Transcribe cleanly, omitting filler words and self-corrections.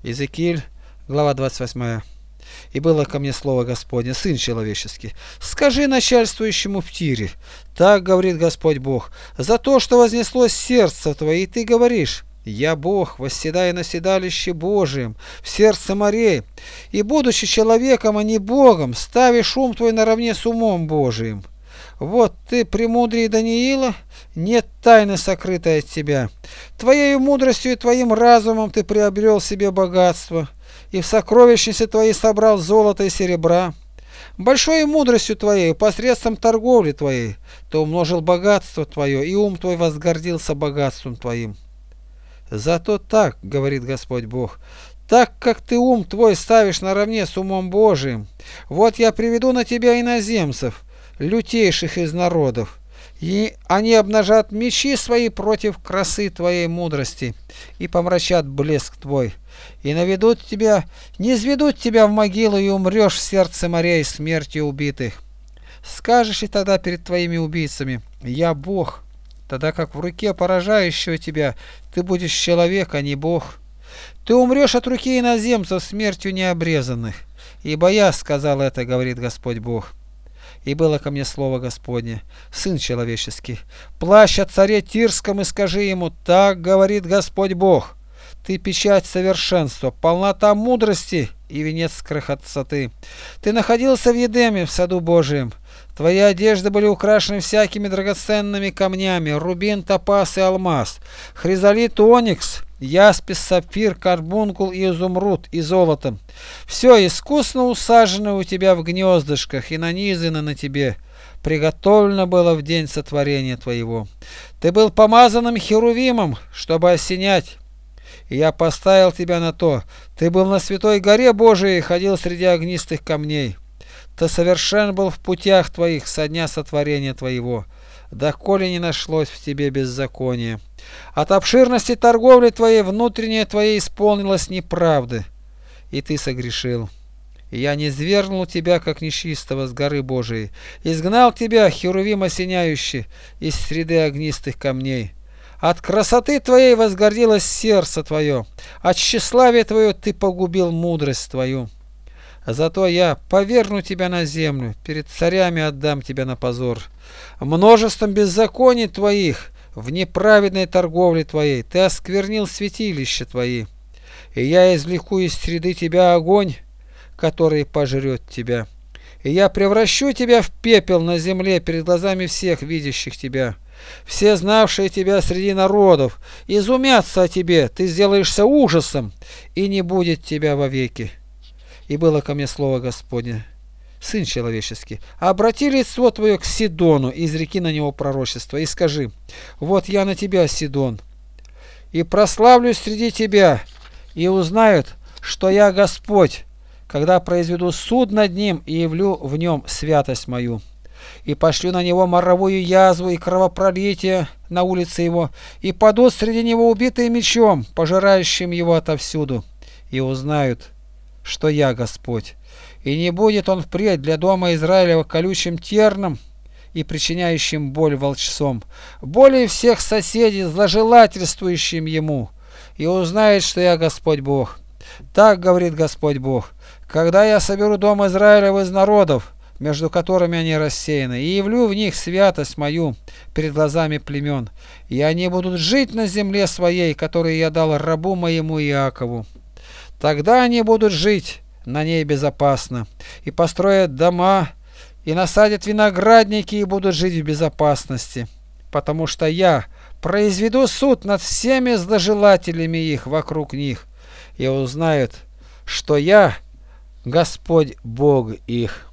Иезекииль, глава 28. И было ко мне слово Господне: сын человеческий, скажи начальствующему в Тире, так говорит Господь Бог, за то, что вознеслось сердце твое, и ты говоришь: я Бог, восседаю на седалище Божием в сердце морей, и, будучи человеком, а не Богом, ставишь ум твой наравне с умом Божиим. Вот ты, премудрее Даниила, нет тайны, сокрытой от тебя. Твоею мудростью и твоим разумом ты приобрел себе богатство, и в сокровищнице твоей собрал золото и серебра. Большой мудростью твоей, посредством торговли твоей, ты умножил богатство твое, и ум твой возгордился богатством твоим. Зато так, говорит Господь Бог, так как ты ум твой ставишь наравне с умом Божиим, вот я приведу на тебя иноземцев, лютейших из народов, и они обнажат мечи свои против красы твоей мудрости и помрачат блеск твой, и наведут тебя, не изведут тебя в могилу, и умрешь в сердце морей смертью убитых. Скажешь и тогда перед твоими убийцами: я Бог, тогда как в руке поражающего тебя ты будешь человек, а не Бог. Ты умрешь от руки иноземцев смертью необрезанных, ибо я сказал это, говорит Господь Бог. И было ко мне слово Господне: сын человеческий, плачь о царе Тирском и скажи ему, так говорит Господь Бог, ты печать совершенства, полнота мудрости и венец красоты. Ты находился в Едеме, в саду Божием. Твои одежды были украшены всякими драгоценными камнями: рубин, топаз и алмаз, хризолит, оникс, яспис, сапфир, карбункул и изумруд и золото. Все искусно усажено у тебя в гнездышках и нанизано на тебе. Приготовлено было в день сотворения твоего. Ты был помазанным херувимом, чтобы осенять. И я поставил тебя на то. Ты был на святой горе Божией и ходил среди огнистых камней. Ты совершен был в путях твоих со дня сотворения твоего, доколе не нашлось в тебе беззакония. От обширности торговли твоей внутреннее твоей исполнилось неправды, и ты согрешил. И я низвергнул тебя, как нечистого, с горы Божией, изгнал тебя, херувим осеняющий, из среды огнистых камней. От красоты твоей возгордилось сердце твое, от тщеславия твое ты погубил мудрость твою. Зато я повергну тебя на землю, перед царями отдам тебя на позор. Множеством беззаконий твоих, в неправедной торговле твоей, ты осквернил святилища твои. И я извлеку из среды тебя огонь, который пожрет тебя. И я превращу тебя в пепел на земле перед глазами всех видящих тебя. Все знавшие тебя среди народов изумятся о тебе, ты сделаешься ужасом, и не будет тебя вовеки. И было ко мне слово Господне: сын человеческий, обрати лицо твое к Сидону, изреки на него пророчество, и скажи: вот я на тебя, Сидон, и прославлюсь среди тебя, и узнают, что я Господь, когда произведу суд над ним и явлю в нем святость мою. И пошлю на него моровую язву и кровопролитие на улице его, и падут среди него убитые мечом, пожирающим его отовсюду, и узнают, что я Господь. И не будет он впредь для дома Израилева колючим терном и причиняющим боль волчцом, более всех соседей, зложелательствующим ему, и узнает, что я Господь Бог. Так говорит Господь Бог: когда я соберу дом Израилев из народов, между которыми они рассеяны, и явлю в них святость мою перед глазами племен, и они будут жить на земле своей, которую я дал рабу моему Иакову. Тогда они будут жить на ней безопасно, и построят дома, и насадят виноградники, и будут жить в безопасности, потому что я произведу суд над всеми зложелателями их вокруг них, и узнают, что я Господь Бог их.